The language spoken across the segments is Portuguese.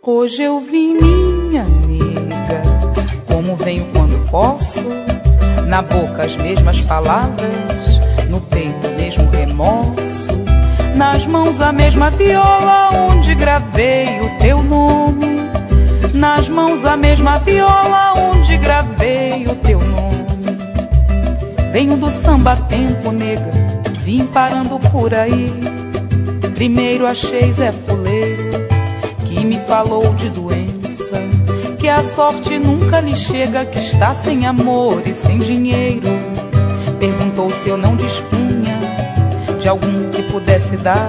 Hoje eu vim, minha nega, como venho quando posso, na boca as mesmas palavras, no peito o mesmo remorso, nas mãos a mesma viola onde gravei o teu nome, nas mãos a mesma viola onde gravei o teu nome. Venho do samba tempo, nega, vim parando por aí. Primeiro achei Zé Fuleiro, que me falou de doença, que a sorte nunca lhe chega, que está sem amor e sem dinheiro. Perguntou se eu não dispunha de algum que pudesse dar.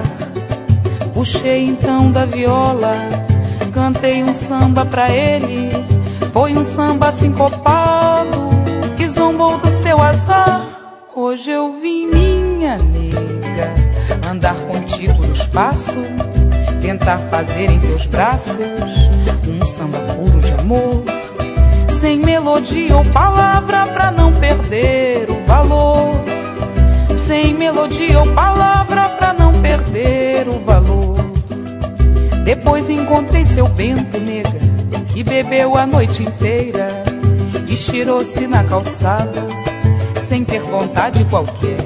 Puxei então da viola, cantei um samba pra ele. Foi um samba sincopado, que zombou do seu azar. Hoje eu vim, minha nega, andar contigo no espaço, tentar fazer em teus braços um samba puro de amor, sem melodia ou palavra pra não perder o valor, sem melodia ou palavra pra não perder o valor. Depois encontrei seu Bento, nega, que bebeu a noite inteira, estirou-se na calçada sem ter vontade qualquer.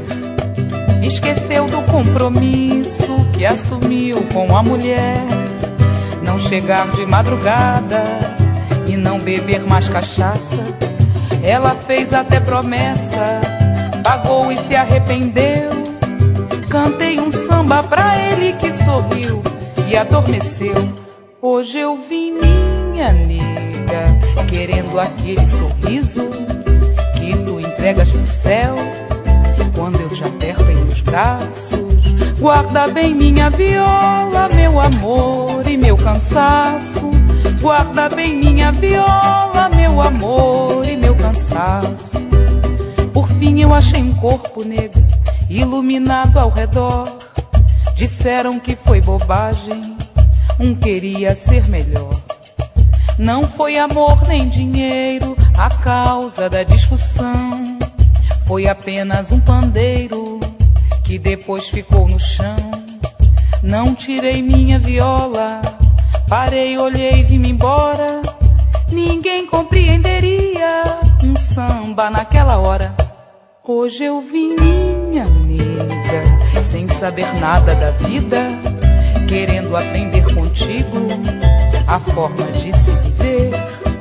Esqueceu do compromisso que assumiu com a mulher, não chegar de madrugada e não beber mais cachaça. Ela fez até promessa, pagou e se arrependeu. Cantei um samba pra ele que sorriu e adormeceu. Hoje eu vim, minha nega, querendo aquele sorriso que tu entregas no céu quando eu te aperto em meus braços. Guarda bem minha viola, meu amor e meu cansaço. Guarda bem minha viola, meu amor e meu cansaço. Por fim eu achei um corpo negro, iluminado ao redor. Disseram que foi bobagem, queria ser melhor. Não foi amor nem dinheiro a causa da discussão, foi apenas um pandeiro que depois ficou no chão. Não tirei minha viola, parei, olhei e vim embora. Ninguém compreenderia um samba naquela hora. Hoje eu vim, minha nega, sem saber nada da vida, querendo aprender contigo a forma de se viver.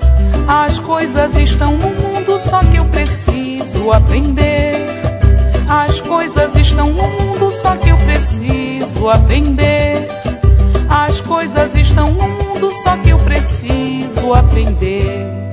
As coisas estão no mundo, só que eu preciso aprender. As coisas estão no mundo, só que eu preciso aprender. As coisas estão no mundo, só que eu preciso aprender.